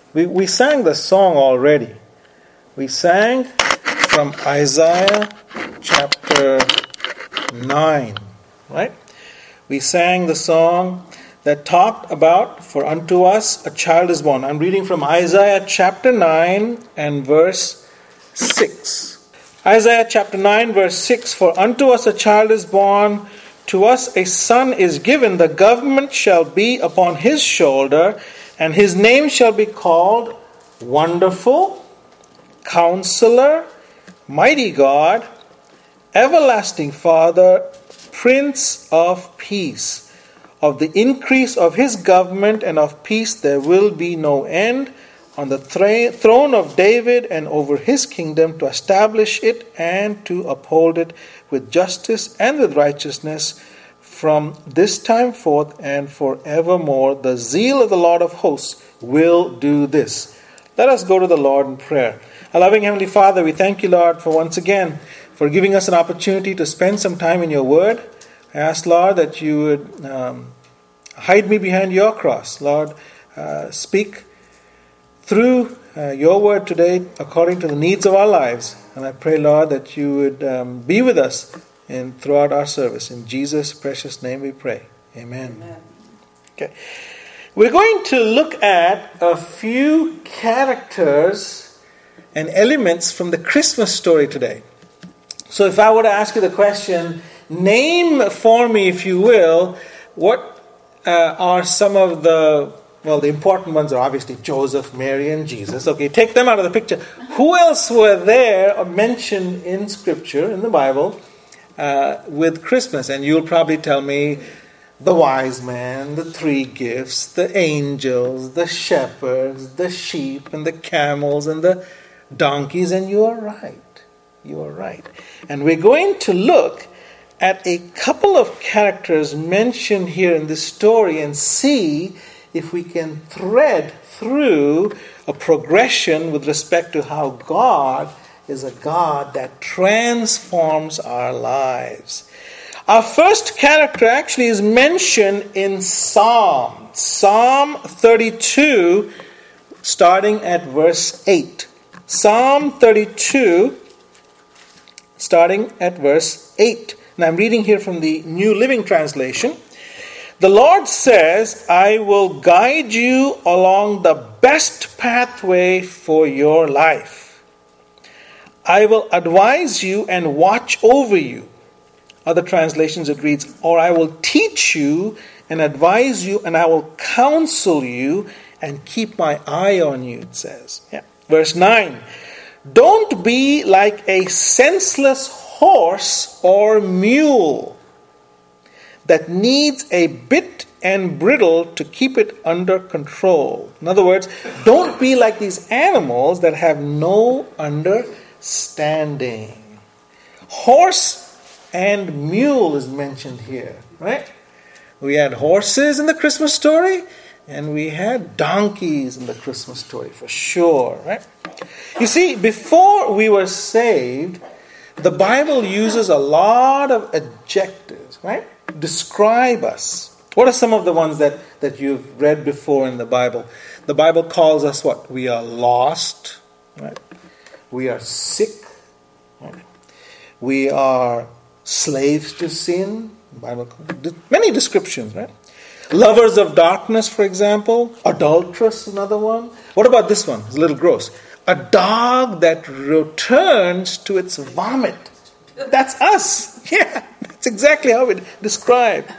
We sang the song already. We sang from Isaiah chapter 9, right? We sang the song that talked about, for unto us a child is born. I'm reading from Isaiah chapter 9 and verse 6. Isaiah chapter 9 verse 6, for unto us a child is born, to us a son is given, the government shall be upon his shoulder, and his name shall be called Wonderful, Counselor, Mighty God, Everlasting Father, Prince of Peace. Of the increase of his government and of peace there will be no end, on the throne of David and over his kingdom, to establish it and to uphold it with justice and with righteousness from this time forth and forevermore. The zeal of the Lord of hosts will do this. Let us go to the Lord in prayer. Our loving Heavenly Father, we thank you, Lord, for once again, for giving us an opportunity to spend some time in your word. I ask, Lord, that you would hide me behind your cross. Lord, speak through your word today according to the needs of our lives. And I pray, Lord, that you would be with us throughout our service. In Jesus' precious name we pray. Amen. Amen. Okay. We're going to look at a few characters and elements from the Christmas story today. So if I were to ask you the question, name for me, if you will, what are some of the important ones are obviously Joseph, Mary, and Jesus. Okay, take them out of the picture. Who else were there or mentioned in Scripture, in the Bible, with Christmas? And you'll probably tell me the wise men, the three gifts, the angels, the shepherds, the sheep, and the camels, and the donkeys. And you are right. You are right. And we're going to look at a couple of characters mentioned here in this story and see if we can thread through a progression with respect to how God is a God that transforms our lives. Our first character actually is mentioned in Psalm 32, starting at verse 8. Psalm 32, starting at verse 8. And I'm reading here from the New Living Translation. The Lord says, I will guide you along the best pathway for your life. I will advise you and watch over you. Other translations it reads, or I will teach you and advise you, and I will counsel you and keep my eye on you, it says. Yeah. Verse 9, don't be like a senseless horse or mule that needs a bit and bridle to keep it under control. In other words, don't be like these animals that have no understanding. Horse and mule is mentioned here, right? We had horses in the Christmas story, and we had donkeys in the Christmas story for sure, right? You see, before we were saved, the Bible uses a lot of adjectives, right? Describe us. What are some of the ones that you've read before in the Bible? The Bible calls us what? We are lost, right? We are sick, right? We are slaves to sin. The Bible, many descriptions, right? Lovers of darkness, for example. Adulterous, another one. What about this one? It's a little gross. A dog that returns to its vomit. That's us. Yeah, that's exactly how it's described.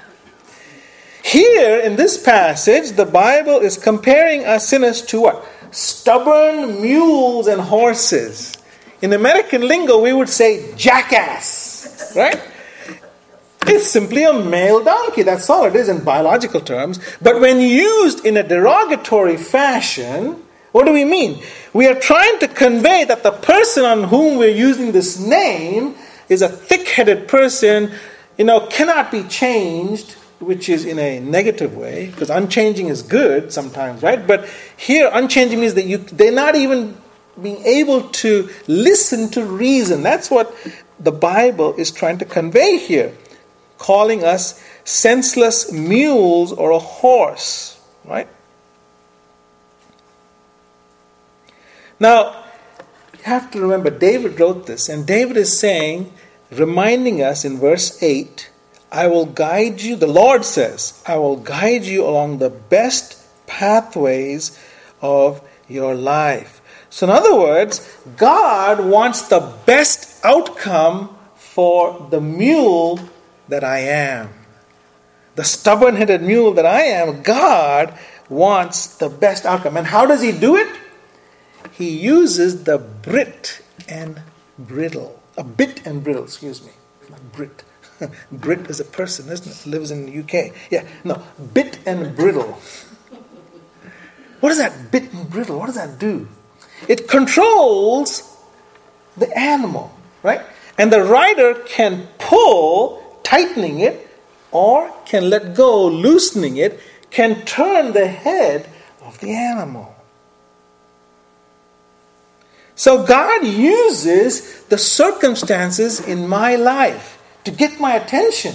Here in this passage, the Bible is comparing us sinners to what? Stubborn mules and horses. In American lingo, we would say jackass, right? It's simply a male donkey. That's all it is in biological terms. But when used in a derogatory fashion, what do we mean? We are trying to convey that the person on whom we're using this name is a thick-headed person, cannot be changed, which is in a negative way, because unchanging is good sometimes, right? But here, unchanging means that they're not even being able to listen to reason. That's what the Bible is trying to convey here, calling us senseless mules or a horse, right? Now, you have to remember, David wrote this, and David is saying, reminding us in verse 8, I will guide you, the Lord says, I will guide you along the best pathways of your life. So in other words, God wants the best outcome for the mule that I am. The stubborn-headed mule that I am, God wants the best outcome. And how does He do it? He uses the bit and bridle. A bit and bridle, excuse me. Not Brit. Brit is a person, isn't it? Lives in the UK. Yeah, no. Bit and bridle. What is that bit and bridle? What does that do? It controls the animal, right? And the rider can pull, tightening it, or can let go, loosening it, can turn the head of the animal. So God uses the circumstances in my life to get my attention.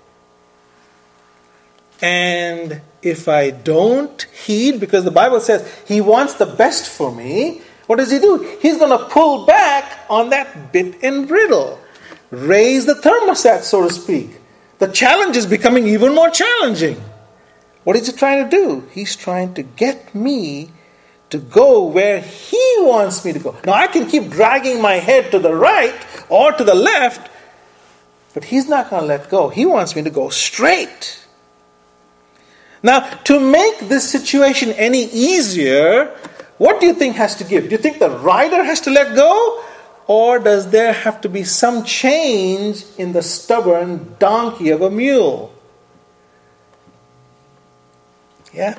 And if I don't heed, because the Bible says He wants the best for me, what does He do? He's going to pull back on that bit and bridle. Raise the thermostat, so to speak. The challenge is becoming even more challenging. What is He trying to do? He's trying to get me to go where He wants me to go. Now I can keep dragging my head to the right or to the left, but He's not going to let go. He wants me to go straight. Now, to make this situation any easier, what do you think has to give? Do you think the rider has to let go? Or does there have to be some change in the stubborn donkey of a mule? Yeah?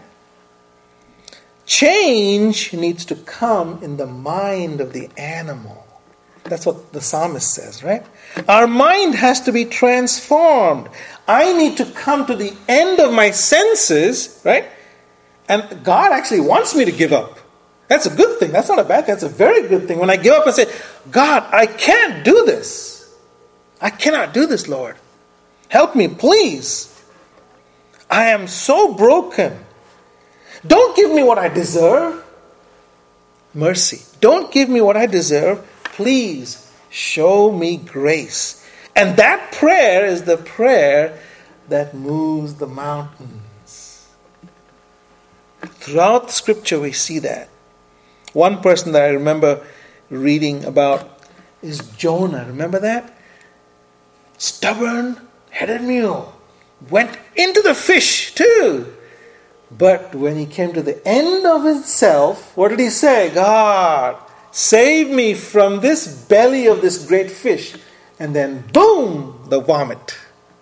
Change needs to come in the mind of the animal. That's what the psalmist says, right? Our mind has to be transformed. I need to come to the end of my senses, right? And God actually wants me to give up. That's a good thing. That's not a bad thing. That's a very good thing. When I give up and say, God, I can't do this. I cannot do this, Lord. Help me, please. I am so broken. Don't give me what I deserve. Mercy. Don't give me what I deserve. Please show me grace. And that prayer is the prayer that moves the mountains. Throughout Scripture we see that. One person that I remember reading about is Jonah. Remember that? Stubborn-headed mule. Went into the fish too. But when he came to the end of himself, what did he say? God, save me from this belly of this great fish. And then boom, the vomit.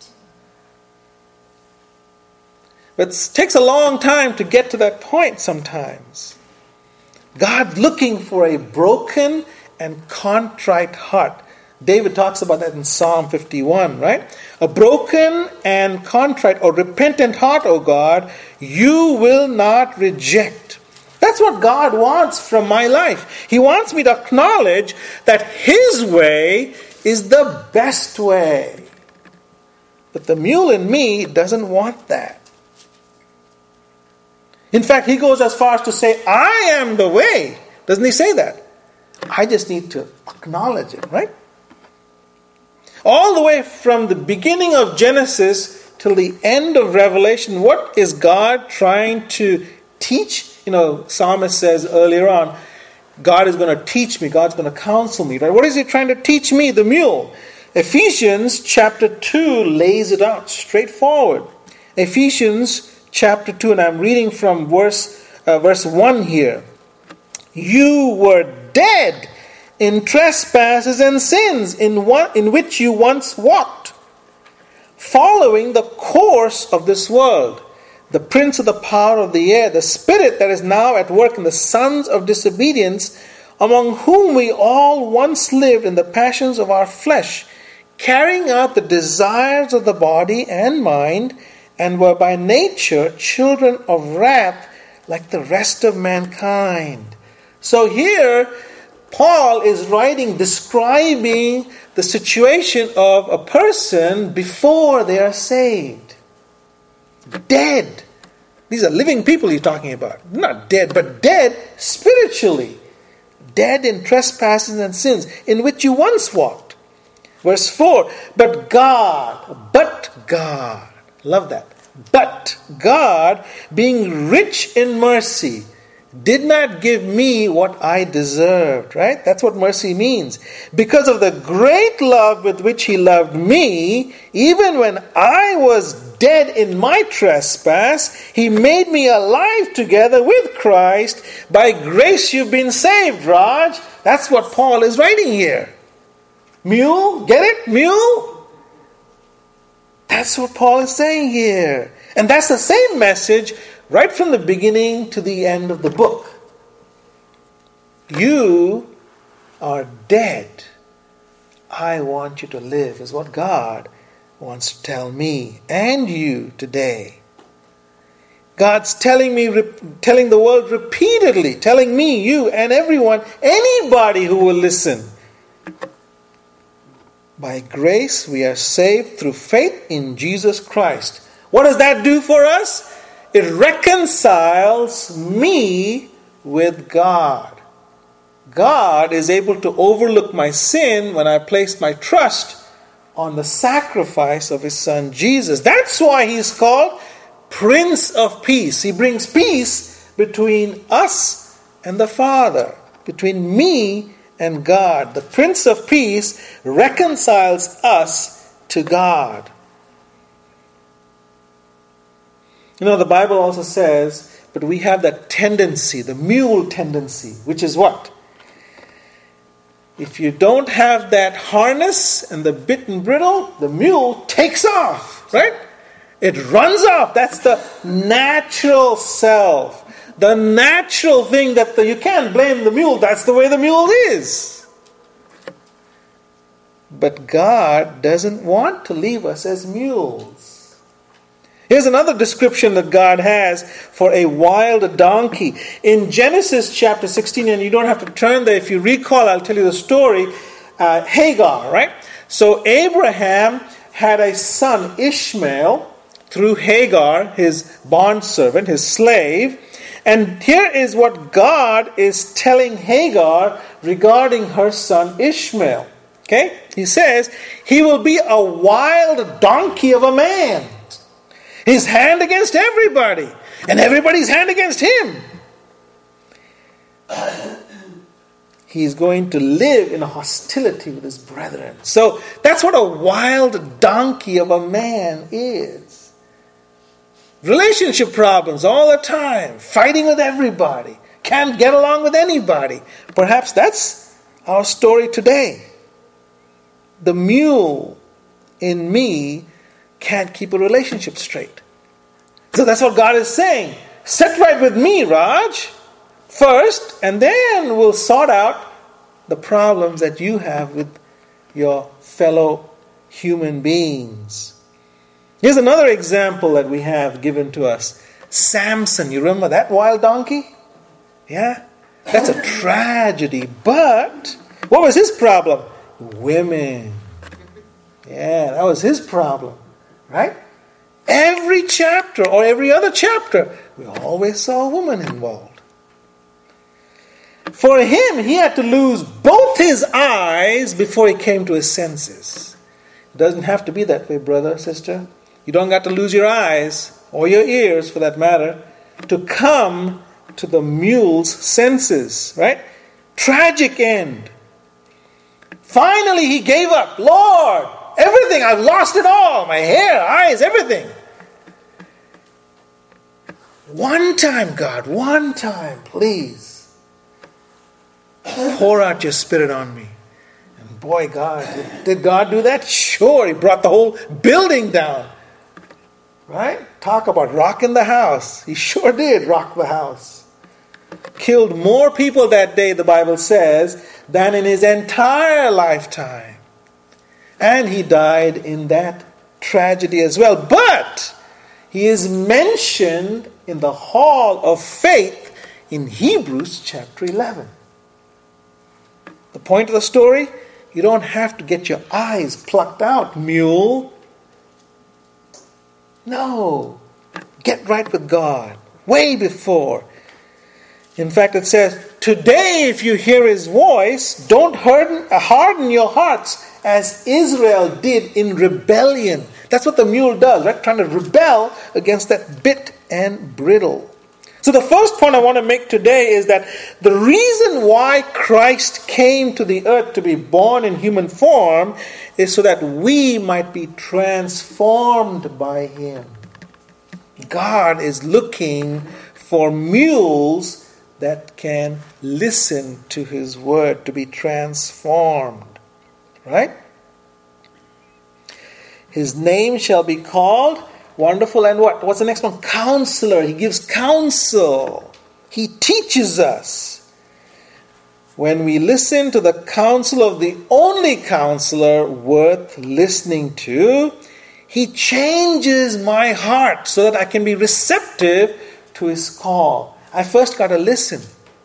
But it takes a long time to get to that point sometimes. God looking for a broken and contrite heart. David talks about that in Psalm 51, right? A broken and contrite or repentant heart, O God, you will not reject. That's what God wants from my life. He wants me to acknowledge that His way is the best way. But the mule in me doesn't want that. In fact, he goes as far as to say, I am the way. Doesn't he say that? I just need to acknowledge it, right? All the way from the beginning of Genesis till the end of Revelation, what is God trying to teach? Psalmist says earlier on, God is going to teach me, God's going to counsel me, right? What is He trying to teach me, the mule? Ephesians chapter 2 lays it out straightforward. Ephesians chapter 2, and I'm reading from verse 1 here. You were dead in trespasses and sins in which you once walked, following the course of this world, the prince of the power of the air, the spirit that is now at work in the sons of disobedience, among whom we all once lived in the passions of our flesh, carrying out the desires of the body and mind, and were by nature children of wrath like the rest of mankind. So here, Paul is writing, describing the situation of a person before they are saved. Dead. These are living people he's talking about. Not dead, but dead spiritually. dead in trespasses and sins, in which you once walked. Verse 4, but God, love that. But God, being rich in mercy, did not give me what I deserved, right? That's what mercy means. Because of the great love with which he loved me, even when I was dead in my trespass, he made me alive together with Christ. By grace you've been saved, Raj. That's what Paul is writing here. Mule, get it? Mule? That's what Paul is saying here. And that's the same message right from the beginning to the end of the book. You are dead. I want you to live, is what God wants to tell me and you today. God's telling the world repeatedly, telling me, you, and everyone, anybody who will listen. By grace we are saved through faith in Jesus Christ. What does that do for us? It reconciles me with God. God is able to overlook my sin when I place my trust on the sacrifice of his son Jesus. That's why he's called Prince of Peace. He brings peace between us and the Father, between me and God. The Prince of Peace reconciles us to God. You know, the Bible also says, but we have that tendency, the mule tendency, which is what? If you don't have that harness and the bit and bridle, the mule takes off, right? It runs off. That's the natural self. The natural thing that you can't blame the mule. That's the way the mule is. But God doesn't want to leave us as mules. Here's another description that God has for a wild donkey. In Genesis chapter 16, and you don't have to turn there. If you recall, I'll tell you the story. Hagar, right? So Abraham had a son, Ishmael, through Hagar, his bondservant, his slave. And here is what God is telling Hagar regarding her son Ishmael. Okay? He says, he will be a wild donkey of a man. His hand against everybody, and everybody's hand against him. He's going to live in hostility with his brethren. So that's what a wild donkey of a man is. Relationship problems all the time, fighting with everybody, can't get along with anybody. Perhaps that's our story today. The mule in me can't keep a relationship straight. So that's what God is saying. Set right with me, Raj, first, and then we'll sort out the problems that you have with your fellow human beings. Here's another example that we have given to us. Samson, you remember that wild donkey? Yeah? That's a tragedy. But what was his problem? Women. Yeah, that was his problem. Right? Every chapter or every other chapter, we always saw a woman involved. For him, he had to lose both his eyes before he came to his senses. It doesn't have to be that way, brother, sister. You don't got to lose your eyes, or your ears for that matter, to come to the mule's senses, right? Tragic end. Finally, he gave up. Lord, everything, I've lost it all. My hair, eyes, everything. One time, God, one time, please. Pour out your Spirit on me. And boy, God, did God do that? Sure, he brought the whole building down. Right? Talk about rocking the house. He sure did rock the house. Killed more people that day, the Bible says, than in his entire lifetime. And he died in that tragedy as well. But he is mentioned in the hall of faith in Hebrews chapter 11. The point of the story, you don't have to get your eyes plucked out, mule. No. Get right with God. Way before. In fact, it says, today if you hear his voice, don't harden your hearts as Israel did in rebellion. That's what the mule does, right? Trying to rebel against that bit and bridle. So the first point I want to make today is that the reason why Christ came to the earth to be born in human form is so that we might be transformed by him. God is looking for mules that can listen to his word, to be transformed. Right? His name shall be called Wonderful and what? What's the next one? Counselor. He gives counsel. He teaches us. When we listen to the counsel of the only counselor worth listening to, he changes my heart so that I can be receptive to his call. I first got to listen.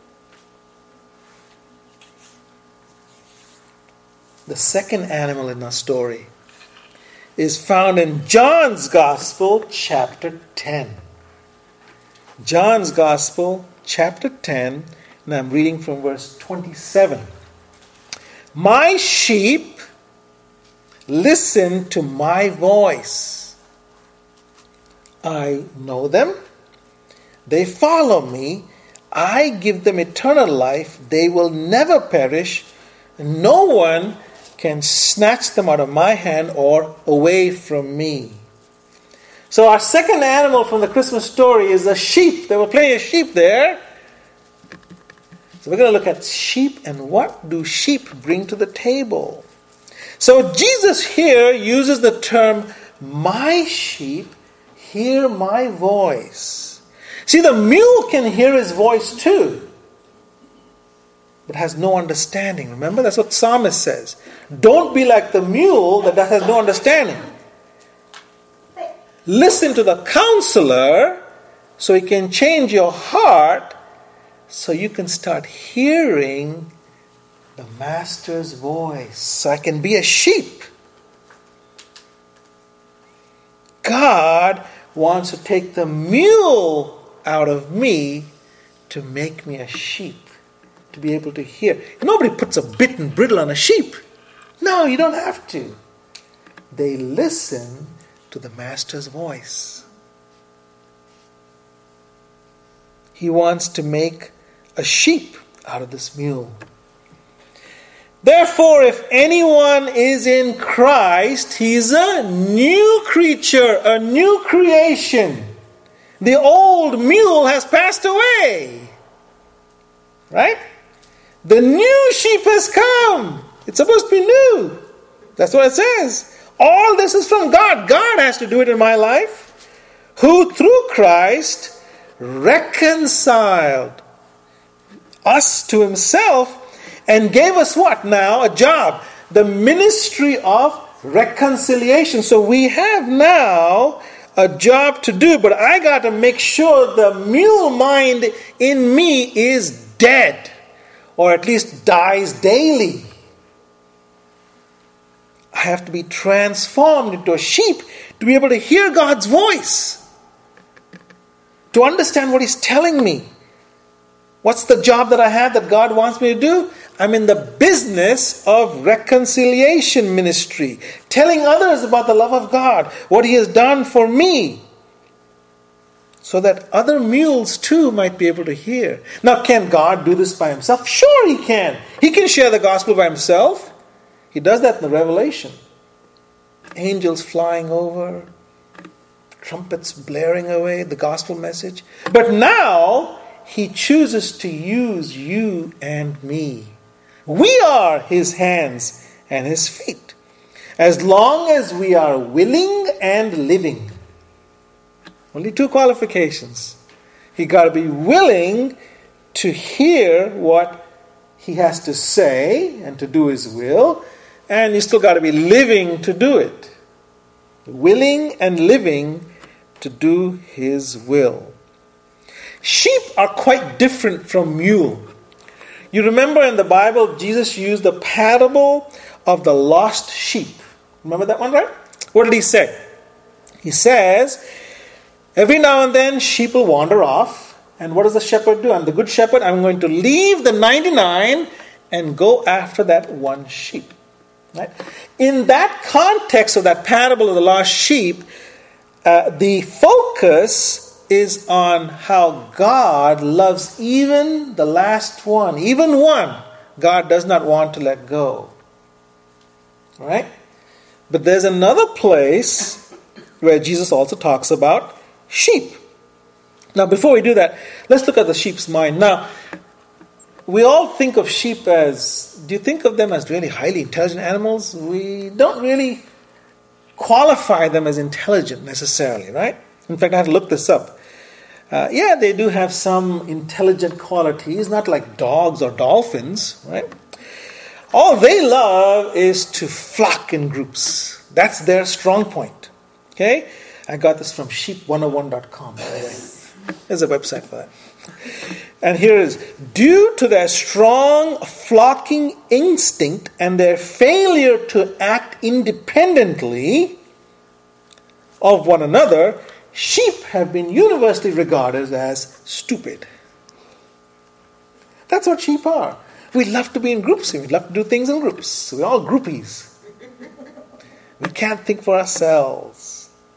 The second animal in our story is found in John's Gospel, chapter 10. John's Gospel, chapter 10, and I'm reading from verse 27. My sheep listen to my voice. I know them. They follow me. I give them eternal life. They will never perish. No one can snatch them out of my hand or away from me. So our second animal from the Christmas story is a sheep. There were plenty of sheep there. So we're going to look at sheep and what do sheep bring to the table. So Jesus here uses the term, my sheep hear my voice. See, the mule can hear his voice too, but has no understanding. Remember, that's what Psalmist says. Don't be like the mule that has no understanding. Listen to the counselor so he can change your heart so you can start hearing the master's voice. So I can be a sheep. God wants to take the mule out of me to make me a sheep. To be able to hear. Nobody puts a bit and bridle on a sheep. No, you don't have to. They listen to the master's voice. He wants to make a sheep out of this mule. Therefore, if anyone is in Christ, he's a new creature, a new creation. The old mule has passed away. Right? The new sheep has come. It's supposed to be new. That's what it says. All this is from God. God has to do it in my life. Who through Christ reconciled us to himself and gave us what now? A job. The ministry of reconciliation. So we have now a job to do. But I got to make sure the mule mind in me is dead. Or at least dies daily. I have to be transformed into a sheep to be able to hear God's voice. To understand what he's telling me. What's the job that I have that God wants me to do? I'm in the business of reconciliation ministry. Telling others about the love of God. What he has done for me. So that other mules too might be able to hear. Now, can God do this by himself? Sure he can. He can share the gospel by himself. He does that in the Revelation. Angels flying over. Trumpets blaring away the gospel message. But now, he chooses to use you and me. We are his hands and his feet. As long as we are willing and living. Only two qualifications. He got to be willing to hear what he has to say and to do his will. And you still got to be living to do it. Willing and living to do his will. Sheep are quite different from mule. You remember in the Bible, Jesus used the parable of the lost sheep. Remember that one, right? What did he say? He says, every now and then sheep will wander off And what does the shepherd do? I'm the good shepherd. I'm going to leave the 99 and go after that one sheep. Right? In that context of that parable of the lost sheep, the focus is on how God loves even the last one. Even one, God does not want to let go. Right? But there's another place where Jesus also talks about sheep. Now, before we do that, let's look at the sheep's mind. Now, we all think of sheep as, do you think of them as really highly intelligent animals? We don't really qualify them as intelligent necessarily, right? In fact, I had to look this up. They do have some intelligent qualities, not like dogs or dolphins, right? All they love is to flock in groups. That's their strong point. Okay? I got this from sheep101.com, by the way. There's a website for that. And here is, due to their strong flocking instinct and their failure to act independently of one another, sheep have been universally regarded as stupid. That's what sheep are. We love to be in groups. We love to do things in groups. We're all groupies. We can't think for ourselves.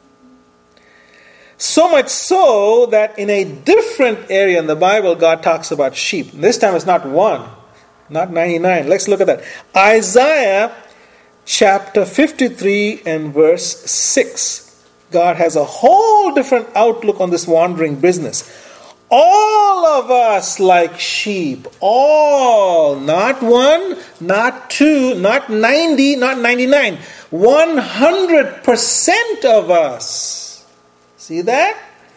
So much so that in a different area in the Bible, God talks about sheep. This time it's not one, not 99. Let's look at that. Isaiah chapter 53 and verse 6. God has a whole different outlook on this wandering business. All of us like sheep. All. Not one, not two, not 90, not 99. 100% of us. See that?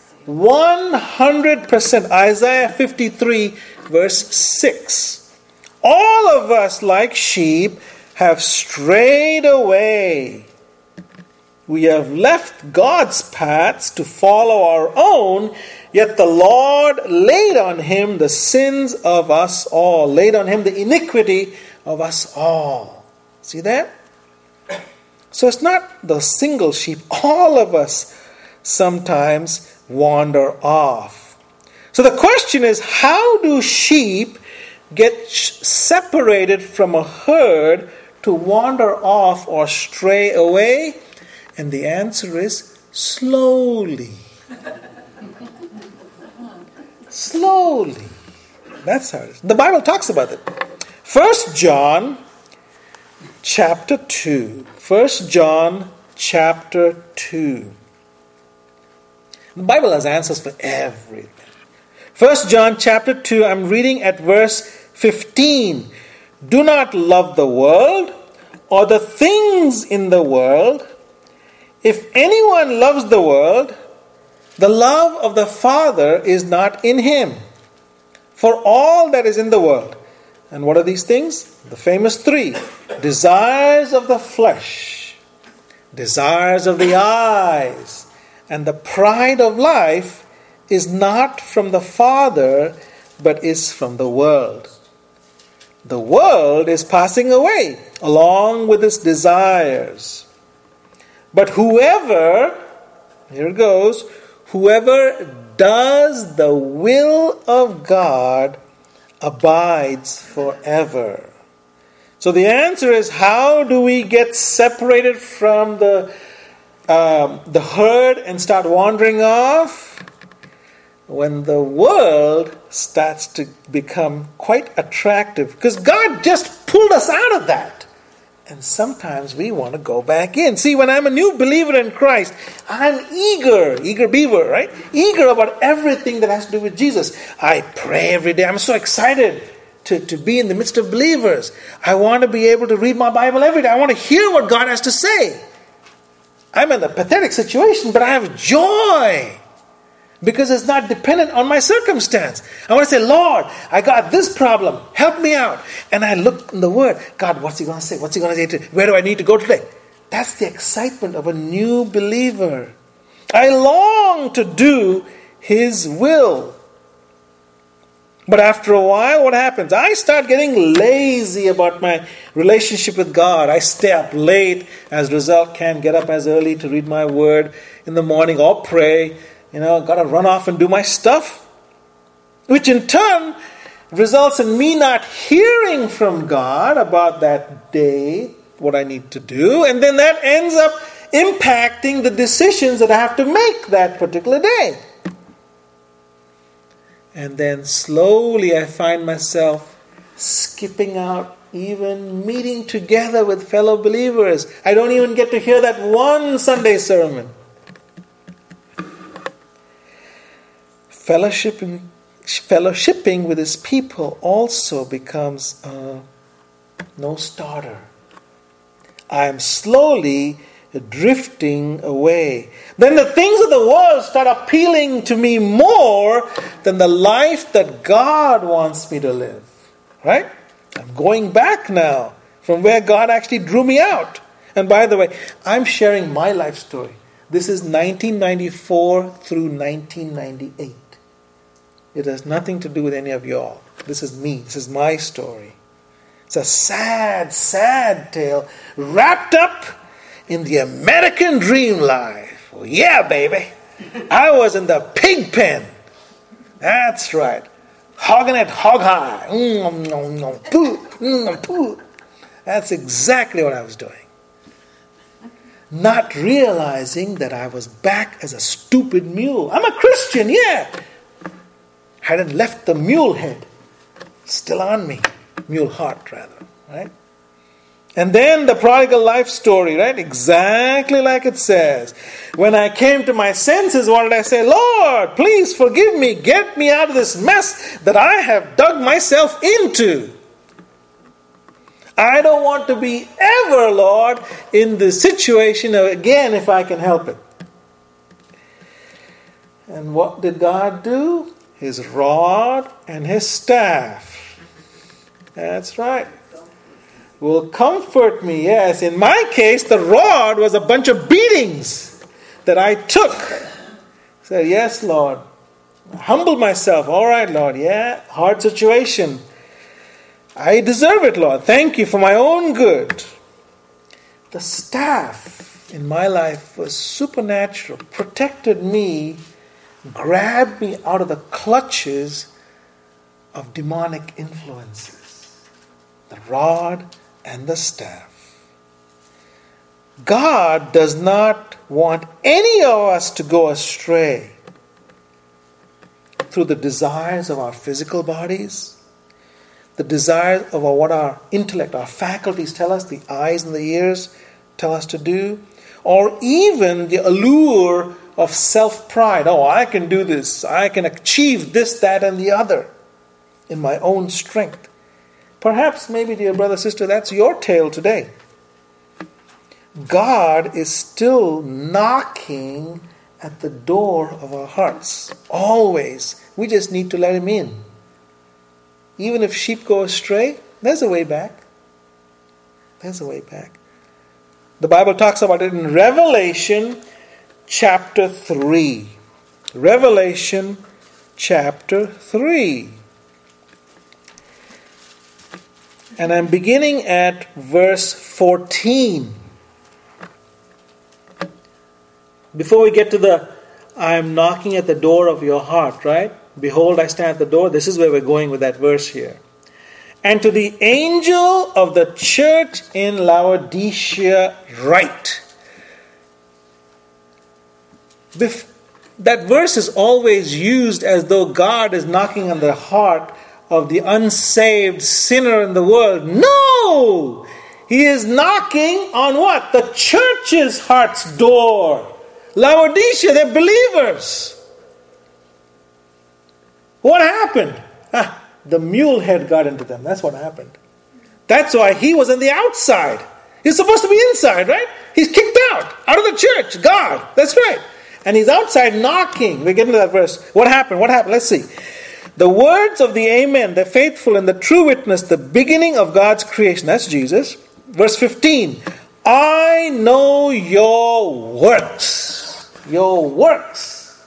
100%. Isaiah 53 verse 6. All of us like sheep have strayed away. We have left God's paths to follow our own, yet the Lord laid on him the sins of us all. Laid on him the iniquity of us all. See that? So it's not the single sheep. All of us sometimes wander off. So the question is, how do sheep get separated from a herd to wander off or stray away? And the answer is slowly. Slowly. That's how it is. The Bible talks about it. 1 John chapter 2. 1 John chapter 2. The Bible has answers for everything. 1 John chapter 2, I'm reading at verse 15. Do not love the world or the things in the world. If anyone loves the world, the love of the Father is not in him. For all that is in the world. And what are these things? The famous three. Desires of the flesh, desires of the eyes, and the pride of life is not from the Father, but is from the world. The world is passing away along with its desires. But whoever, here it goes, whoever does the will of God abides forever. So the answer is, how do we get separated from the herd and start wandering off? When the world starts to become quite attractive. Because God just pulled us out of that. And sometimes we want to go back in. See, when I'm a new believer in Christ, I'm eager beaver, right? Eager about everything that has to do with Jesus. I pray every day. I'm so excited to be in the midst of believers. I want to be able to read my Bible every day. I want to hear what God has to say. I'm in a pathetic situation, but I have joy. Because it's not dependent on my circumstance. I want to say, Lord, I got this problem. Help me out. And I look in the Word. God, what's He going to say? What's He going to say today? Where do I need to go today? That's the excitement of a new believer. I long to do His will. But after a while, what happens? I start getting lazy about my relationship with God. I stay up late. As a result, can't get up as early to read my Word in the morning or pray. Got to run off and do my stuff. which in turn results in me not hearing from God about that day, what I need to do, and then that ends up impacting the decisions that I have to make that particular day. And then slowly I find myself skipping out even meeting together with fellow believers. I don't even get to hear that one Sunday sermon. Fellowshipping with his people also becomes a no-starter. I am slowly drifting away. Then the things of the world start appealing to me more than the life that God wants me to live. Right? I'm going back now from where God actually drew me out. And by the way, I'm sharing my life story. This is 1994 through 1998. It has nothing to do with any of y'all. This is me. This is my story. It's a sad, sad tale wrapped up in the American dream life. Oh, yeah, baby. I was in the pig pen. That's right. Hogging it hog high. That's exactly what I was doing. Not realizing that I was back as a stupid mule. I'm a Christian, yeah. Hadn't left the mule head. Still on me. Mule heart, rather. Right? And then the prodigal life story, right? Exactly like it says. When I came to my senses, what did I say? Lord, please forgive me. Get me out of this mess that I have dug myself into. I don't want to be ever, Lord, in this situation again if I can help it. And what did God do? His rod and his staff. That's right. Will comfort me. Yes, in my case, the rod was a bunch of beatings that I took. I said, yes, Lord. I humbled myself. All right, Lord. Yeah, hard situation. I deserve it, Lord. Thank you for my own good. The staff in my life was supernatural, protected me, grabbed me out of the clutches of demonic influences. The rod and the staff. God does not want any of us to go astray through the desires of our physical bodies, the desires of what our intellect, our faculties tell us, the eyes and the ears tell us to do, or even the allure of self-pride. Oh, I can do this. I can achieve this, that, and the other in my own strength. Perhaps, maybe, dear brother, sister, that's your tale today. God is still knocking at the door of our hearts. Always. We just need to let him in. Even if sheep go astray, there's a way back. There's a way back. The Bible talks about it in Revelation chapter 3. Revelation chapter 3. And I'm beginning at verse 14. Before we get to the I am knocking at the door of your heart, right? Behold, I stand at the door. This is where we're going with that verse here. And to the angel of the church in Laodicea write. That verse is always used as though God is knocking on the heart of the unsaved sinner in the world. No! He is knocking on what? The church's heart's door. Laodicea, they're believers. What happened? The mule head got into them. That's what happened. That's why he was on the outside. He's supposed to be inside, right? He's kicked out of the church. God, that's right. And he's outside knocking. We're getting to that verse. What happened? What happened? Let's see. The words of the Amen, the faithful and the true witness, the beginning of God's creation. That's Jesus. Verse 15. I know your works. Your works.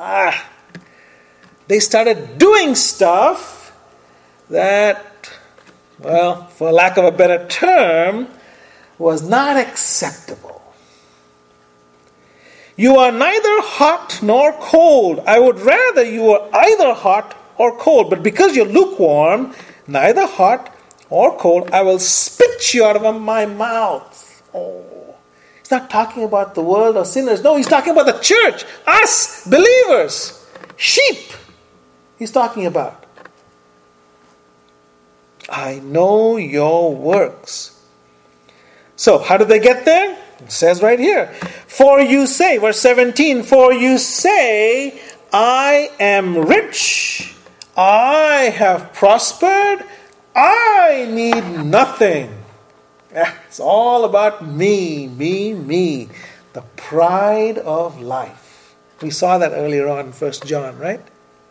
They started doing stuff that, well, for lack of a better term, was not acceptable. You are neither hot nor cold. I would rather you were either hot or cold. But because you're lukewarm, neither hot or cold, I will spit you out of my mouth. Oh, he's not talking about the world or sinners. No, he's talking about the church, us, believers, sheep. He's talking about. I know your works. So, how did they get there? It says right here, for you say, verse 17, for you say, I am rich, I have prospered, I need nothing. It's all about me, the pride of life. We saw that earlier on in 1 John, right?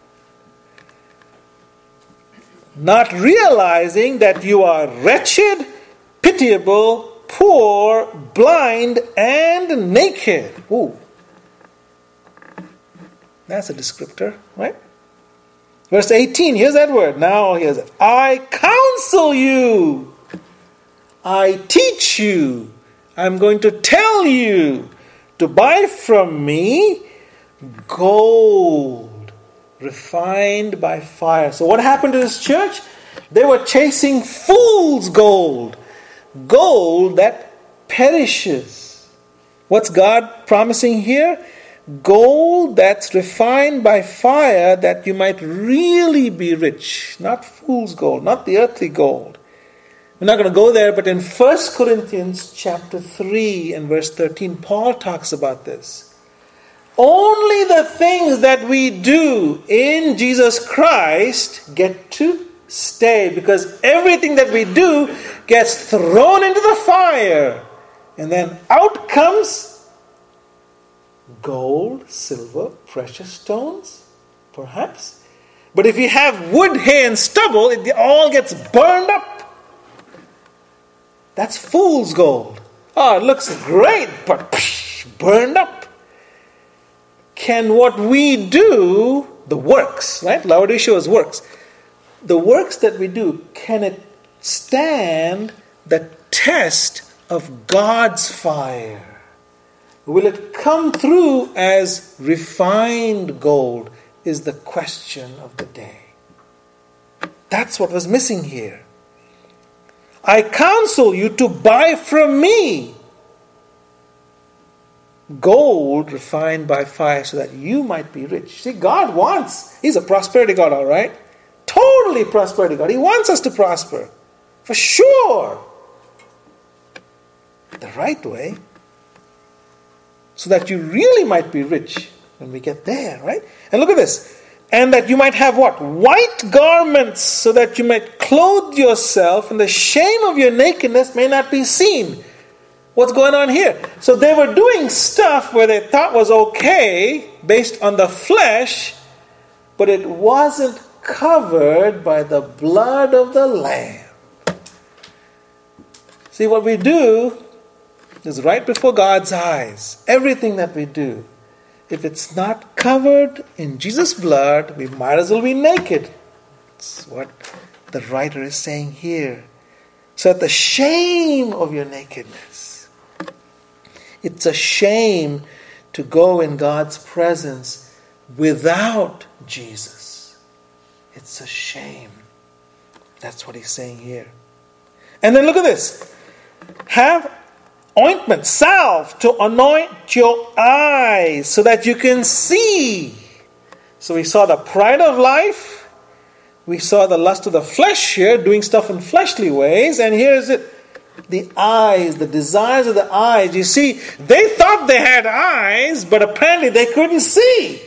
Not realizing that you are wretched, pitiable, poor, blind, and naked. Ooh. That's a descriptor, right? Verse 18, here's that word. Now here's it. I counsel you. I teach you. I'm going to tell you to buy from me gold refined by fire. So what happened to this church? They were chasing fool's gold. Gold that perishes. What's God promising here? Gold that's refined by fire, that you might really be rich. Not fool's gold, not the earthly gold. We're not going to go there, but in 1 Corinthians chapter 3 and verse 13, Paul talks about this. Only the things that we do in Jesus Christ get to stay, because everything that we do gets thrown into the fire, and then out comes gold, silver, precious stones, perhaps. But if you have wood, hay, and stubble, it all gets burned up. That's fool's gold. Oh, it looks great, but burned up. Can what we do, the works, right? Laodicea is works. The works that we do, can it stand the test of God's fire? Will it come through as refined gold, is the question of the day. That's what was missing here. I counsel you to buy from me gold refined by fire, so that you might be rich. See, God wants, He's a prosperity God, all right? Totally prosperity God. He wants us to prosper. For sure. The right way. So that you really might be rich when we get there, right? And look at this. And that you might have what? White garments, so that you might clothe yourself, and the shame of your nakedness may not be seen. What's going on here? So they were doing stuff where they thought was okay based on the flesh, but it wasn't covered by the blood of the Lamb. See, what we do is right before God's eyes. Everything that we do, if it's not covered in Jesus' blood, we might as well be naked. That's what the writer is saying here. So at the shame of your nakedness. It's a shame to go in God's presence without Jesus. It's a shame. That's what he's saying here. And then look at this. Have ointment, salve, to anoint your eyes so that you can see. So we saw the pride of life. We saw the lust of the flesh here, doing stuff in fleshly ways. And here's it. The eyes, the desires of the eyes. You see, they thought they had eyes, but apparently they couldn't see.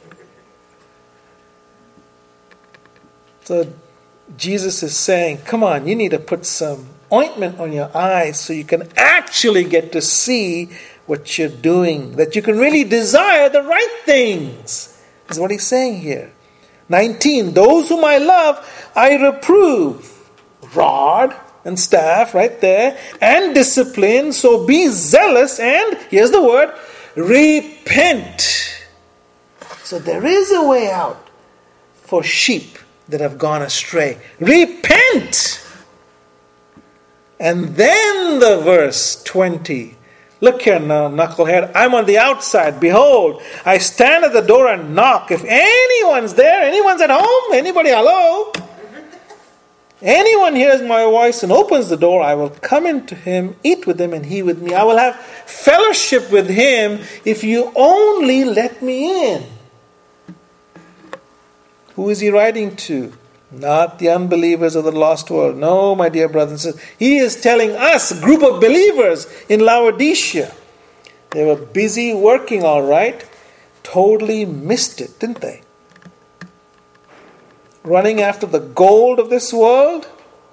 So Jesus is saying, come on, you need to put some ointment on your eyes so you can actually get to see what you're doing, that you can really desire the right things, is what he's saying here. 19, those whom I love, I reprove. Rod and staff right there, and discipline, so be zealous, and here's the word, repent. So there is a way out for sheep that have gone astray. Repent. And then the verse 20, Look here, knucklehead, I'm on the outside. Behold, I stand at the door and knock. If anyone's there, anyone's at home, anybody, hello? Anyone hears my voice and opens the door, I will come into him, eat with him, and he with me. I will have fellowship with him if you only let me in. Who is he writing to? Not the unbelievers of the lost world. No, my dear brothers and sisters. He is telling us, a group of believers in Laodicea. They were busy working, all right. Totally missed it, didn't they? Running after the gold of this world.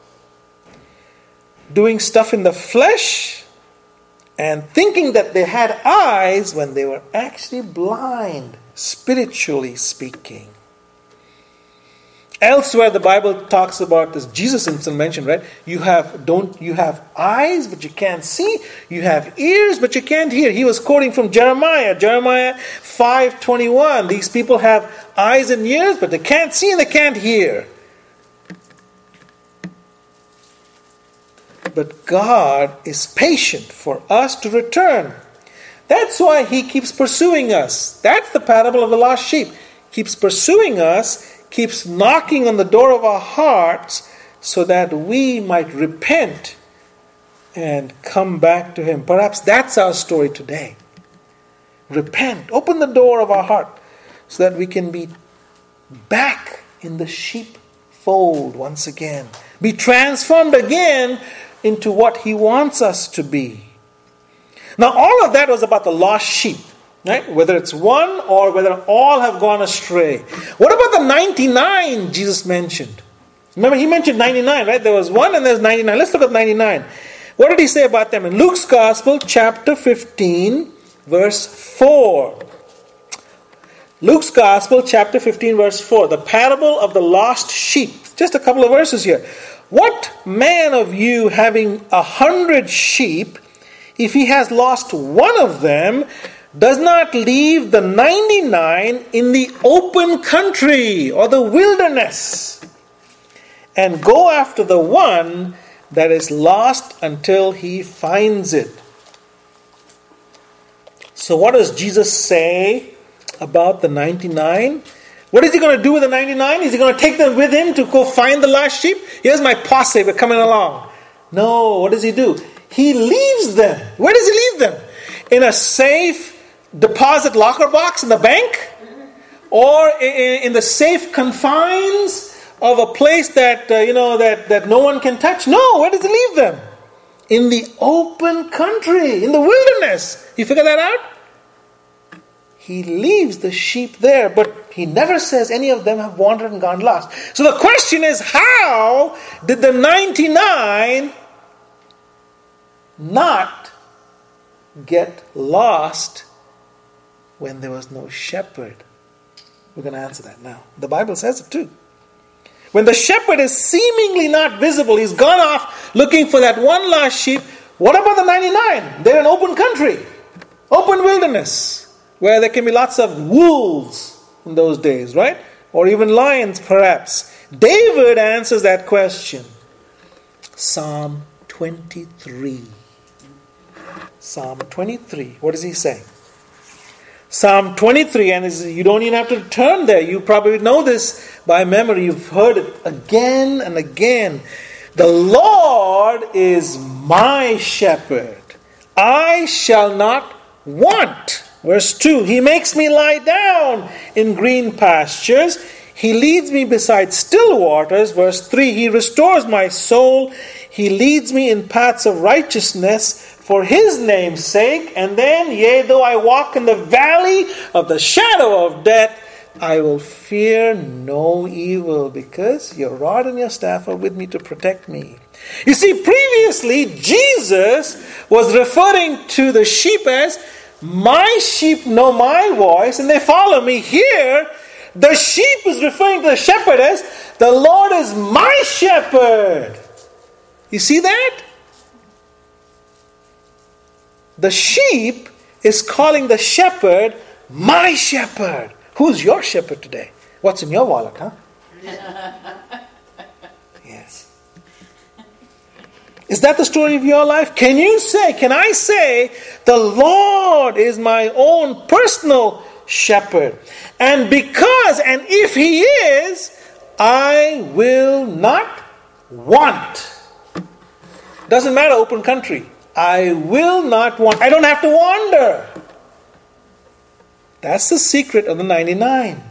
Doing stuff in the flesh. And thinking that they had eyes when they were actually blind, spiritually speaking. Elsewhere, the Bible talks about this. Jesus himself mentioned, right? You have eyes, but you can't see. You have ears, but you can't hear. He was quoting from Jeremiah 5:21. These people have eyes and ears, but they can't see and they can't hear. But God is patient for us to return. That's why He keeps pursuing us. That's the parable of the lost sheep. Keeps pursuing us. Keeps knocking on the door of our hearts so that we might repent and come back to Him. Perhaps that's our story today. Repent. Open the door of our heart so that we can be back in the sheepfold once again. Be transformed again into what He wants us to be. Now all of that was about the lost sheep. Right? Whether it's one or whether all have gone astray. What about the 99 Jesus mentioned? Remember, He mentioned 99, right? There was one and there's 99. Let's look at 99. What did He say about them? In Luke's Gospel, chapter 15, verse 4. Luke's Gospel, chapter 15, verse 4. The parable of the lost sheep. Just a couple of verses here. What man of you having 100 sheep, if he has lost one of them, does not leave the 99 in the open country or the wilderness and go after the one that is lost until he finds it. So what does Jesus say about the 99? What is He going to do with the 99? Is He going to take them with Him to go find the lost sheep? Here's my posse, we're coming along. No, what does He do? He leaves them. Where does He leave them? In a safe deposit locker box in the bank, or in the safe confines of a place that that no one can touch? No, where does He leave them? In the open country, in the wilderness. You figure that out? He leaves the sheep there, but He never says any of them have wandered and gone lost. So the question is, how did the 99 not get lost when there was no shepherd? We're going to answer that now. The Bible says it too. When the shepherd is seemingly not visible, he's gone off looking for that one lost sheep. What about the 99? They're in open country, open wilderness, where there can be lots of wolves in those days, right? Or even lions, perhaps. David answers that question. Psalm 23. Psalm 23. What does he say? Psalm 23, and you don't even have to turn there. You probably know this by memory. You've heard it again and again. The Lord is my shepherd. I shall not want. Verse 2, He makes me lie down in green pastures. He leads me beside still waters. Verse 3, He restores my soul. He leads me in paths of righteousness for His name's sake. And then, yea, though I walk in the valley of the shadow of death, I will fear no evil, because your rod and your staff are with me to protect me. You see, previously, Jesus was referring to the sheep as, my sheep know my voice and they follow me. Here, the sheep is referring to the shepherd as, the Lord is my shepherd. You see that? The sheep is calling the shepherd my shepherd. Who's your shepherd today? What's in your wallet, huh? Yes. Is that the story of your life? Can I say, the Lord is my own personal shepherd? And if He is, I will not want. Doesn't matter, open country. I will not want. I don't have to wander. That's the secret of the 99.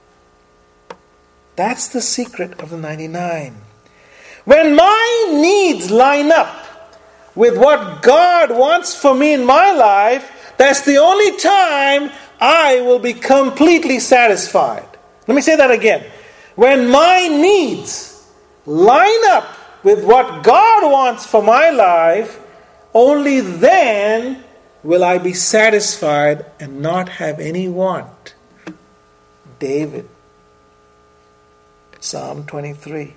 That's the secret of the 99. When my needs line up with what God wants for me in my life, that's the only time I will be completely satisfied. Let me say that again. When my needs line up with what God wants for my life, only then will I be satisfied and not have any want. David, Psalm 23.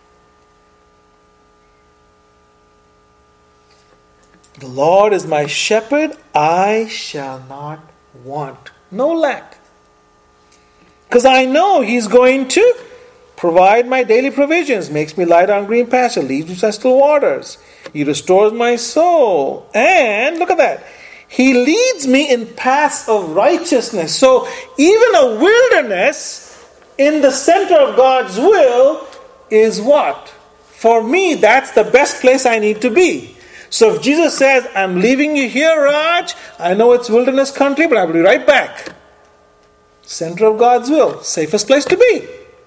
The Lord is my shepherd, I shall not want. No lack. Because I know He's going to provide my daily provisions, makes me lie down green pasture, leads me beside still waters. He restores my soul. And look at that. He leads me in paths of righteousness. So even a wilderness in the center of God's will is what? For me, that's the best place I need to be. So if Jesus says, I'm leaving you here, Raj, I know it's wilderness country, but I'll be right back. Center of God's will, safest place to be.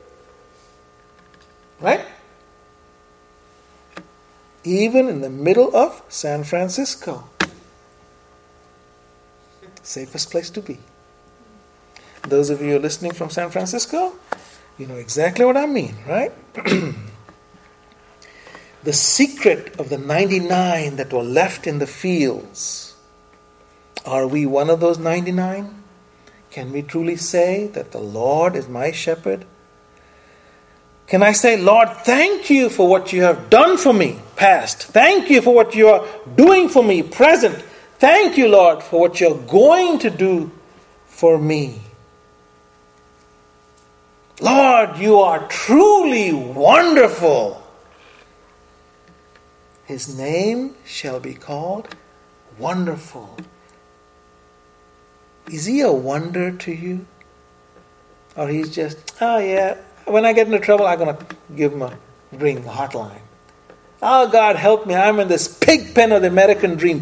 Right? Even in the middle of San Francisco. Safest place to be. Those of you who are listening from San Francisco, you know exactly what I mean, right? The secret of the 99 that were left in the fields. Are we one of those 99? Can we truly say that the Lord is my shepherd? Can I say, Lord, thank you for what you have done for me, past. Thank you for what you are doing for me, present. Thank you, Lord, for what you're going to do for me. Lord, you are truly wonderful. His name shall be called Wonderful. Is He a wonder to you? Or He's just, oh yeah, when I get into trouble, I'm going to give Him a ring, a hotline. Oh God, help me, I'm in this pig pen of the American dream.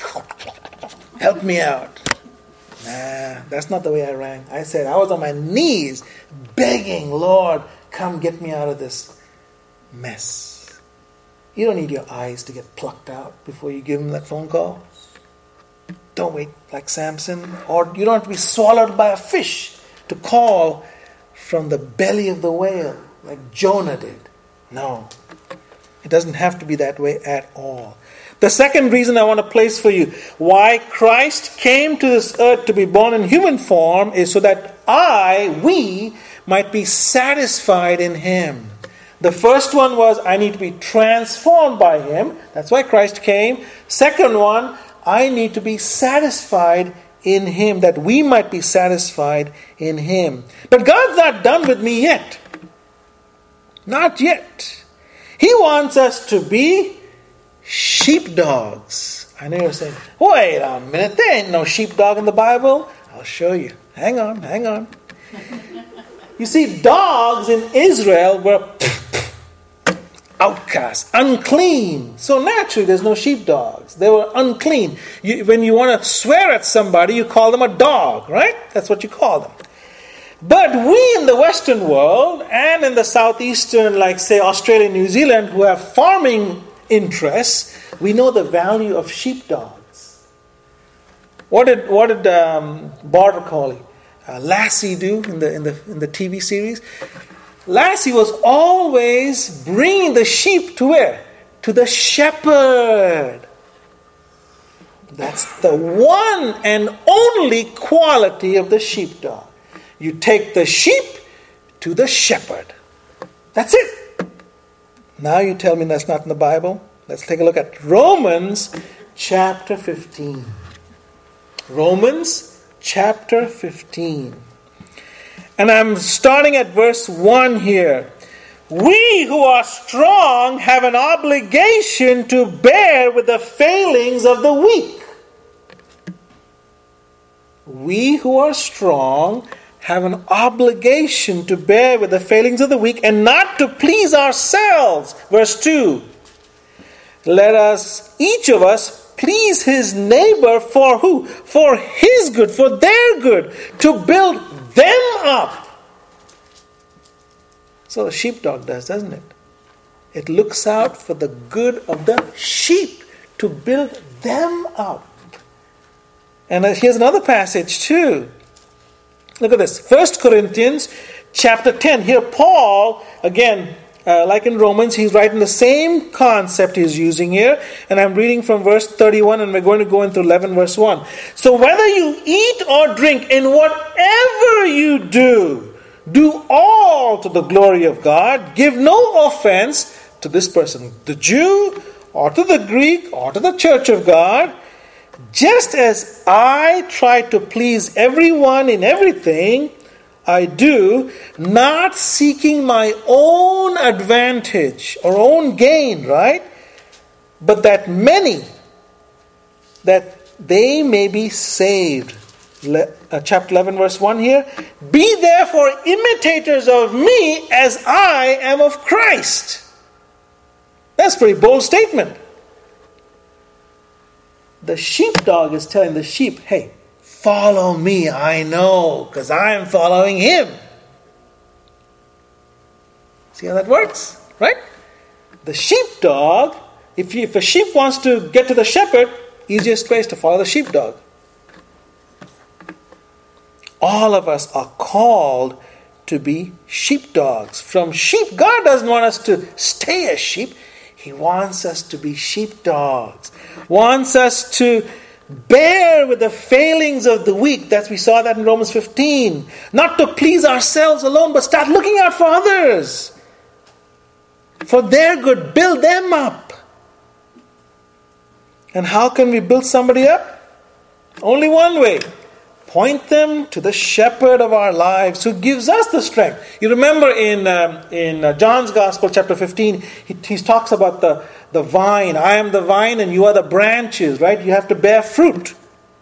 Help me out. Nah, that's not the way I rang. I said, I was on my knees begging, Lord, come get me out of this mess. You don't need your eyes to get plucked out before you give Him that phone call. Don't wait like Samson. Or you don't have to be swallowed by a fish to call from the belly of the whale like Jonah did. No. It doesn't have to be that way at all. The second reason I want to place for you why Christ came to this earth to be born in human form is so that we might be satisfied in Him. The first one was, I need to be transformed by Him. That's why Christ came. Second one, I need to be satisfied in Him, that we might be satisfied in Him. But God's not done with me yet. Not yet. He wants us to be sheepdogs. I know you're saying, wait a minute, there ain't no sheepdog in the Bible. I'll show you. Hang on. You see, dogs in Israel were outcasts, unclean. So naturally, there's no sheepdogs. They were unclean. When you want to swear at somebody, you call them a dog, right? That's what you call them. But we in the Western world and in the Southeastern, like say Australia, New Zealand, who have farming interests, we know the value of sheepdogs. What did Border Collie, Lassie do in the TV series? Lassie was always bringing the sheep to where? To the shepherd. That's the one and only quality of the sheepdog. You take the sheep to the shepherd. That's it. Now you tell me that's not in the Bible? Let's take a look at Romans chapter 15. Romans chapter 15. And I'm starting at verse 1 here. we who are strong have an obligation to bear with the failings of the weak. We who are strong have an obligation to bear with the failings of the weak and not to please ourselves. Verse 2. Let us, each of us, please his neighbor for who? For his good, for their good, to build them up. So the sheepdog does, doesn't it? It looks out for the good of the sheep, to build them up. And here's another passage too. Look at this. 1 Corinthians chapter 10. Here Paul, again, like in Romans, he's writing the same concept he's using here. And I'm reading from verse 31 and we're going to go into 11 verse 1. So whether you eat or drink, in whatever you do all to the glory of God. Give no offense to this person, the Jew, or to the Greek, or to the church of God. Just as I try to please everyone in everything I do, not seeking my own advantage or own gain, right? But that many, that they may be saved. Chapter 11 verse 1 here. Be therefore imitators of me as I am of Christ. That's a pretty bold statement. The sheepdog is telling the sheep, hey, follow me, I know, because I am following him. See how that works, right? The sheepdog, if a sheep wants to get to the shepherd, easiest way is to follow the sheepdog. All of us are called to be sheepdogs. From sheep, God doesn't want us to stay as sheep. He wants us to be sheepdogs. Wants us to bear with the failings of the weak. We saw that in Romans 15. Not to please ourselves alone, but start looking out for others. For their good, build them up. And how can we build somebody up? Only one way. Point them to the shepherd of our lives who gives us the strength. You remember in John's Gospel, chapter 15, he talks about the vine. I am the vine and you are the branches, right? You have to bear fruit.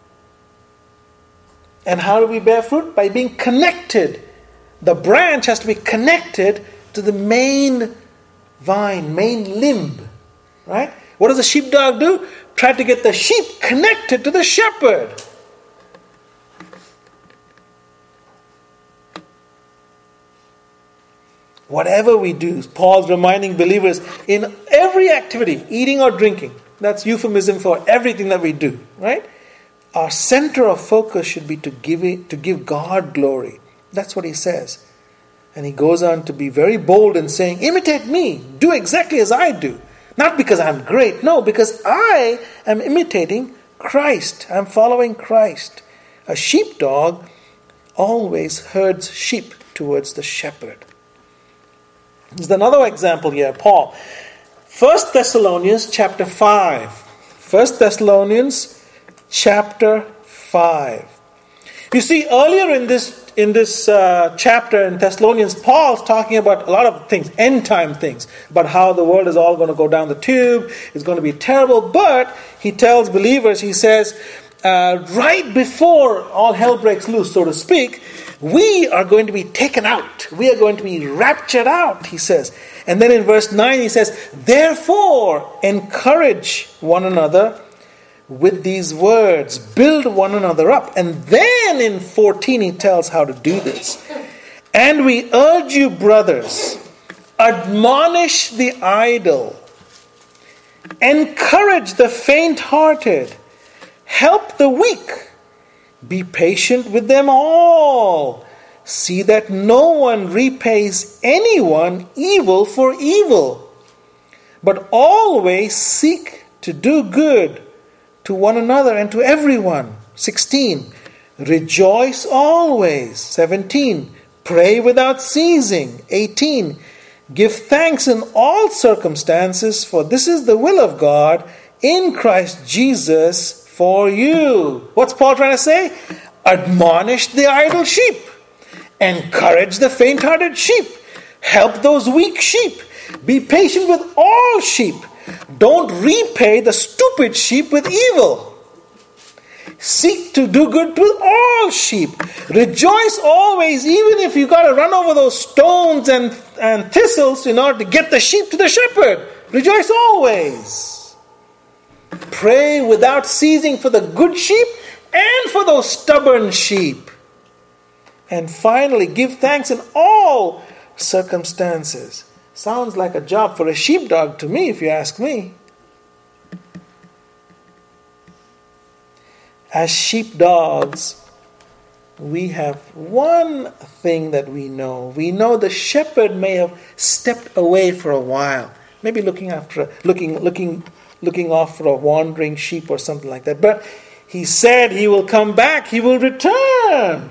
And how do we bear fruit? By being connected. The branch has to be connected to the main vine, main limb, right? What does the sheepdog do? Try to get the sheep connected to the shepherd. Whatever we do, Paul's reminding believers in every activity, eating or drinking, that's euphemism for everything that we do, right? Our center of focus should be to give God glory. That's what he says. And he goes on to be very bold in saying, imitate me, do exactly as I do. Not because I'm great, no, because I am imitating Christ. I'm following Christ. A sheepdog always herds sheep towards the shepherd. There's another example here, Paul. 1 Thessalonians chapter 5. 1 Thessalonians chapter 5. You see, earlier in this chapter in Thessalonians, Paul's talking about a lot of things, end time things, about how the world is all going to go down the tube, it's going to be terrible, but he tells believers, he says, right before all hell breaks loose, so to speak, we are going to be taken out. We are going to be raptured out, he says. And then in verse 9 he says, therefore encourage one another with these words. Build one another up. And then in 14 he tells how to do this. And we urge you, brothers, admonish the idle. Encourage the faint-hearted. Help the weak. Be patient with them all. See that no one repays anyone evil for evil, but always seek to do good to one another and to everyone. 16. Rejoice always. 17. Pray without ceasing. 18. Give thanks in all circumstances, for this is the will of God in Christ Jesus for you. What's Paul trying to say? Admonish the idle sheep. Encourage the faint-hearted sheep. Help those weak sheep. Be patient with all sheep. Don't repay the stupid sheep with evil. Seek to do good to all sheep. Rejoice always, even if you got to run over those stones and thistles in order to get the sheep to the shepherd. Rejoice always. Pray without ceasing for the good sheep and for those stubborn sheep. And finally, give thanks in all circumstances. Sounds like a job for a sheepdog to me, if you ask me. As sheepdogs, we have one thing that we know. We know the shepherd may have stepped away for a while, maybe looking off for a wandering sheep or something like that. But he said he will come back, he will return.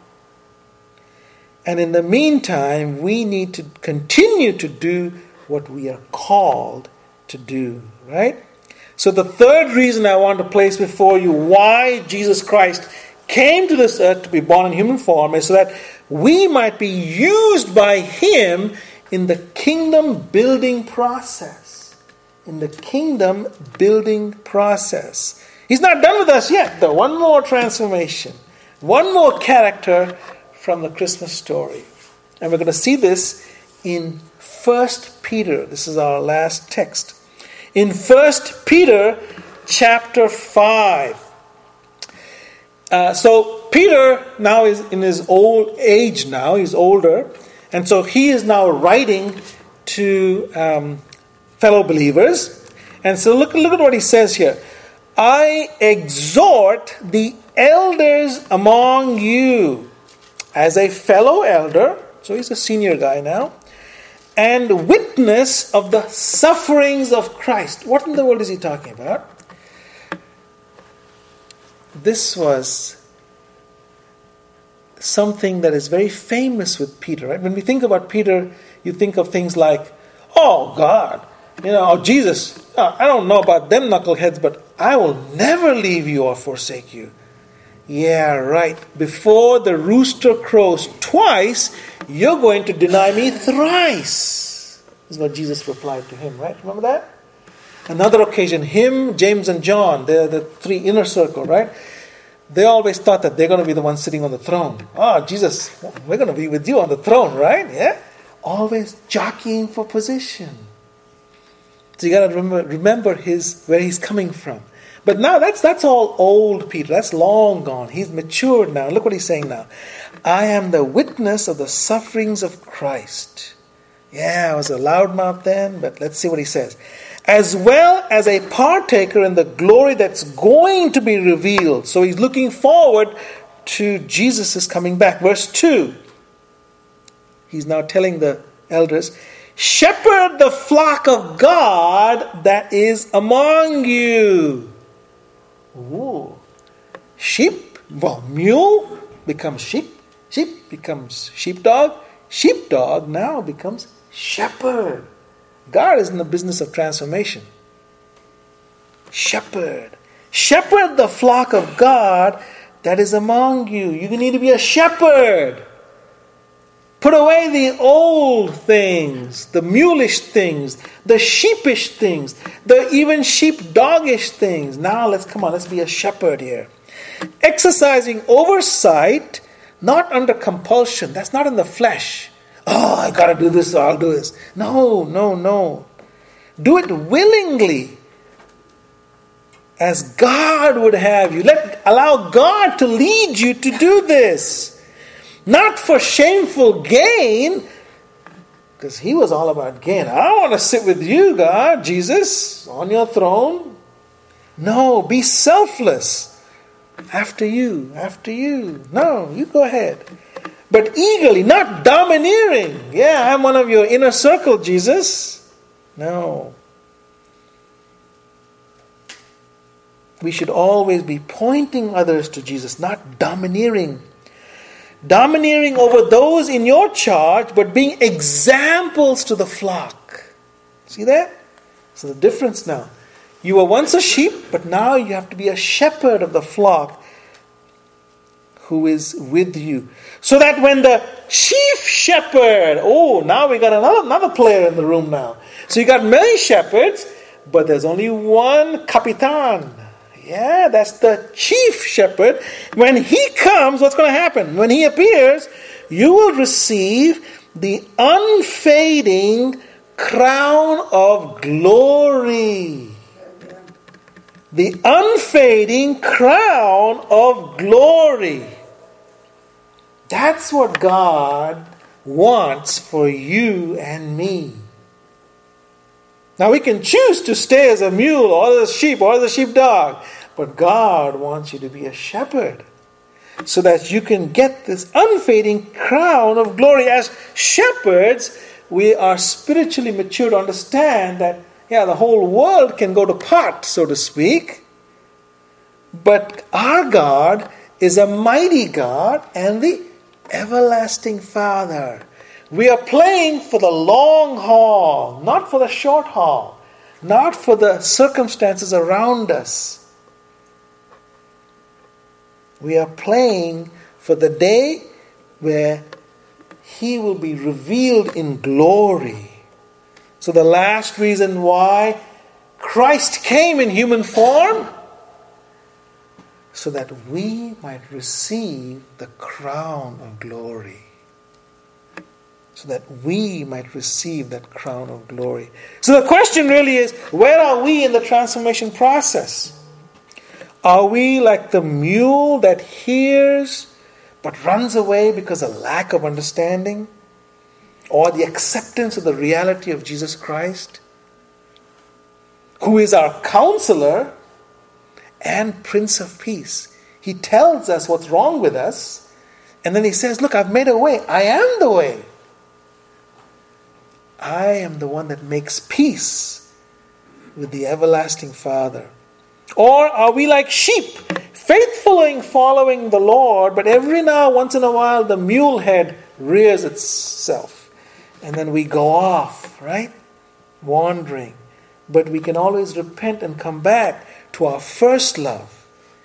And in the meantime, we need to continue to do what we are called to do, right? So the third reason I want to place before you why Jesus Christ came to this earth to be born in human form is so that we might be used by Him in the kingdom building process. In the kingdom building process. He's not done with us yet, though. One more transformation. One more character from the Christmas story. And we're going to see this in 1 Peter. This is our last text. In 1 Peter chapter 5. So Peter now is in his old age now. He's older. And so he is now writing to fellow believers. And so look at what he says here. I exhort the elders among you as a fellow elder. So he's a senior guy now. And witness of the sufferings of Christ. What in the world is he talking about? This was something that is very famous with Peter, right? When we think about Peter, you think of things like, oh God, oh Jesus, I don't know about them knuckleheads, but I will never leave you or forsake you. Yeah, right. Before the rooster crows twice, you're going to deny me thrice. This is what Jesus replied to him, right? Remember that? Another occasion, him, James, and John, they're the three inner circle, right? They always thought that they're going to be the ones sitting on the throne. Oh, Jesus, we're going to be with you on the throne, right? Yeah? Always jockeying for position. So you got to remember where he's coming from. But now that's all old Peter. That's long gone. He's matured now. Look what he's saying now. I am the witness of the sufferings of Christ. Yeah, I was a loudmouth then, but let's see what he says. As well as a partaker in the glory that's going to be revealed. So he's looking forward to Jesus' coming back. Verse 2. He's now telling the elders, shepherd the flock of God that is among you. Ooh. Sheep, mule becomes sheep. Sheep becomes sheepdog. Sheepdog now becomes shepherd. God is in the business of transformation. Shepherd. Shepherd the flock of God that is among you. You need to be a shepherd. Put away the old things, the mulish things, the sheepish things, the even sheepdogish things. Now let's be a shepherd here. Exercising oversight, not under compulsion. That's not in the flesh. Oh, I got to do this, so I'll do this. No. Do it willingly, as God would have you. Allow God to lead you to do this. Not for shameful gain, because he was all about gain. I want to sit with you, God, Jesus, on your throne. No, be selfless. After you. No, you go ahead. But eagerly, not domineering. Yeah, I'm one of your inner circle, Jesus. No. We should always be pointing others to Jesus, not domineering. Domineering over those in your charge, but being examples to the flock. See that? So the difference now. You were once a sheep, but now you have to be a shepherd of the flock who is with you. So that when the chief shepherd, now we got another player in the room now. So you got many shepherds, but there's only one capitan. Yeah, that's the chief shepherd. When he comes, what's going to happen? When he appears, you will receive the unfading crown of glory. The unfading crown of glory. That's what God wants for you and me. Now we can choose to stay as a mule or as a sheep or as a sheepdog, but God wants you to be a shepherd so that you can get this unfading crown of glory. As shepherds, we are spiritually mature to understand that the whole world can go to pot, so to speak. But our God is a mighty God and the everlasting Father. We are playing for the long haul, not for the short haul, not for the circumstances around us. We are playing for the day where He will be revealed in glory. So the last reason why Christ came in human form, so that we might receive the crown of glory. So that we might receive that crown of glory. So the question really is, where are we in the transformation process? Are we like the mule that hears but runs away because of lack of understanding? Or the acceptance of the reality of Jesus Christ, who is our counselor and Prince of Peace. He tells us what's wrong with us, and then He says, look, I've made a way. I am the way. I am the one that makes peace with the everlasting Father. Or are we like sheep, faithfully following the Lord, but every now, once in a while, the mule head rears itself. And then we go off, right? Wandering. But we can always repent and come back to our first love.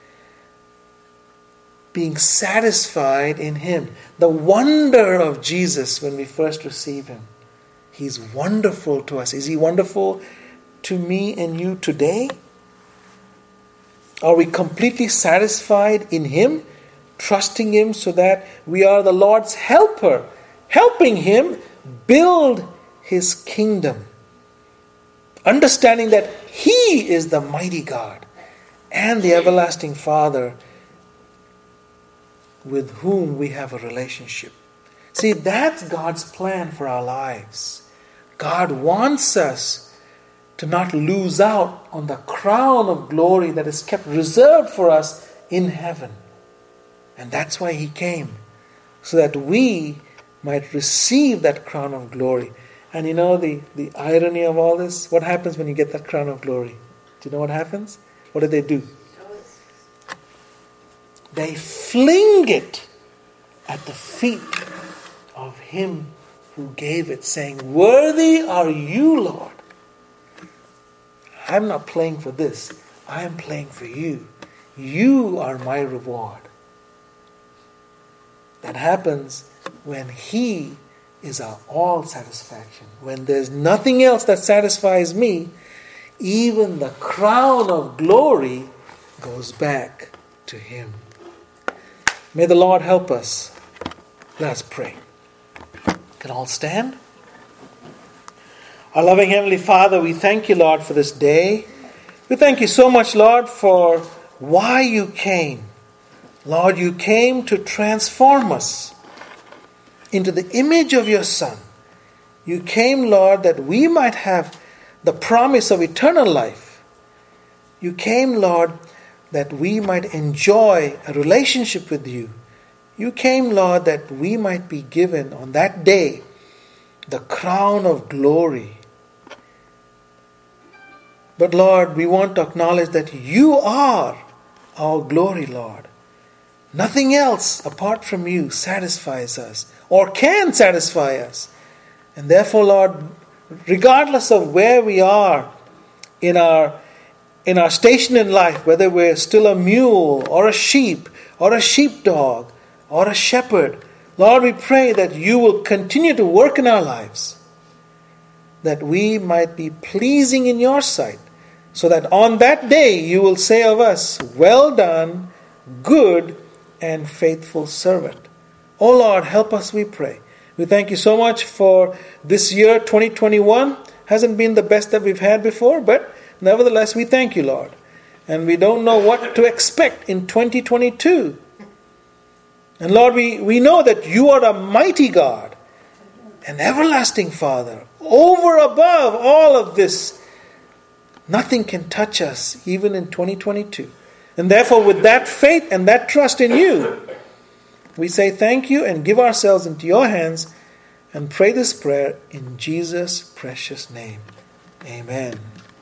Being satisfied in Him. The wonder of Jesus when we first receive Him. He's wonderful to us. Is He wonderful to me and you today? Are we completely satisfied in Him? Trusting Him so that we are the Lord's helper. Helping Him build His kingdom. Understanding that He is the mighty God and the everlasting Father with whom we have a relationship. See, that's God's plan for our lives. God wants us to not lose out on the crown of glory that is kept reserved for us in heaven. And that's why He came, so that we might receive that crown of glory. And you know the irony of all this? What happens when you get that crown of glory? Do you know what happens? What do? They fling it at the feet of Him who gave it, saying, worthy are you, Lord. I'm not playing for this. I am playing for you. You are my reward. That happens when He is our all satisfaction. When there's nothing else that satisfies me, even the crown of glory goes back to Him. May the Lord help us. Let us pray. Can all stand? Our loving Heavenly Father, we thank You, Lord, for this day. We thank You so much, Lord, for why You came. Lord, You came to transform us into the image of Your Son. You came, Lord, that we might have the promise of eternal life. You came, Lord, that we might enjoy a relationship with You. You came, Lord, that we might be given on that day the crown of glory. But Lord, we want to acknowledge that You are our glory, Lord. Nothing else apart from You satisfies us or can satisfy us. And therefore, Lord, regardless of where we are in our station in life, whether we're still a mule or a sheep or a sheepdog or a shepherd. Lord, we pray that you will continue to work in our lives, that we might be pleasing in your sight, so that on that day you will say of us, well done, good and faithful servant. Oh Lord, help us, we pray. We thank you so much for this year, 2021. Hasn't been the best that we've had before, but nevertheless we thank you, Lord. And we don't know what to expect in 2022. And Lord, we know that you are a mighty God, an everlasting Father, over above all of this. Nothing can touch us even in 2022. And therefore, with that faith and that trust in you, we say thank you and give ourselves into your hands and pray this prayer in Jesus' precious name. Amen.